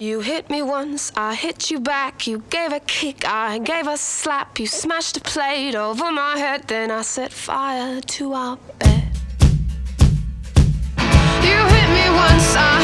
You hit me once, I hit you back. You gave a kick, I gave a slap. You smashed a plate over my head, then I set fire to our bed. You hit me once, I